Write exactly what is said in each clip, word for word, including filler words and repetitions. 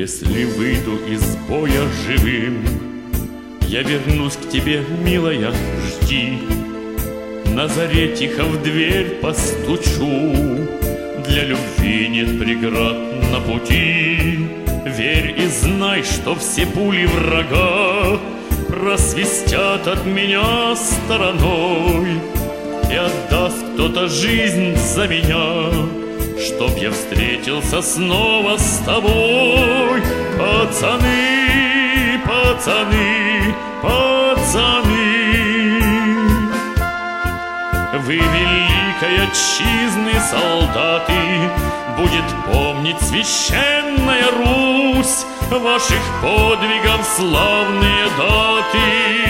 Если выйду из боя живым, я вернусь к тебе, милая, жди. На заре тихо в дверь постучу, для любви нет преград на пути. Верь и знай, что все пули врага просвистят от меня стороной, и отдаст кто-то жизнь за меня, чтоб я встретился снова с тобой. Пацаны, пацаны, пацаны, вы великой отчизны солдаты, будет помнить священная Русь ваших подвигов славные даты.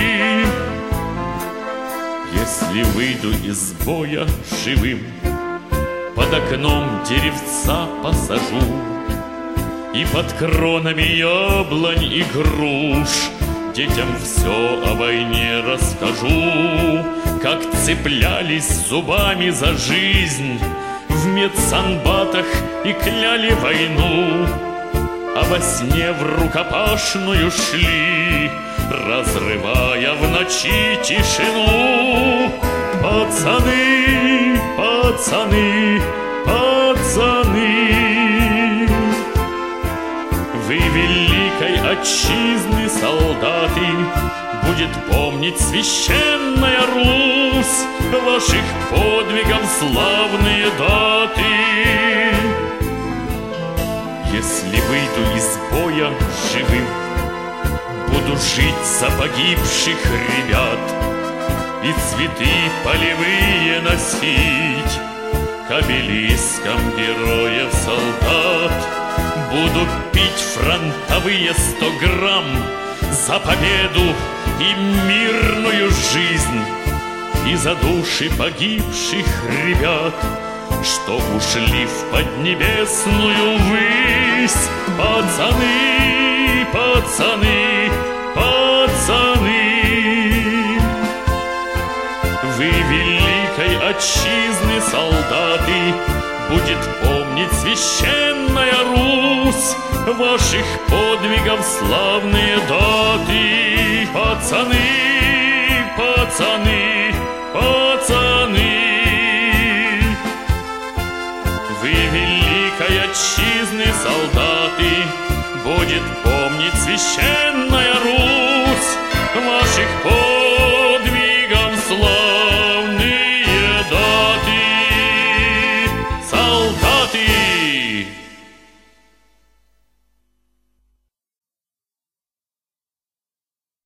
Если выйду из боя живым, под окном деревца посажу, и под кронами яблонь и груш детям все о войне расскажу. Как цеплялись зубами за жизнь в медсанбатах и кляли войну, а во сне в рукопашную шли, разрывая в ночи тишину. Пацаны, пацаны, пацаны, вы великой отчизны солдаты, будет помнить священная Русь ваших подвигов славные даты. Если выйду из боя живым, буду жить за погибших ребят и цветы полевые носить к обелискам героев солдат. Буду пить фронтовые сто грамм за победу и мирную жизнь, и за души погибших ребят, что ушли в поднебесную высь. Пацаны, пацаны, пацаны, вы великой отчизны солдаты, будет помнить священная Русь ваших подвигов славные даты. Пацаны, пацаны, пацаны, вы великой отчизны солдаты, будет помнить священная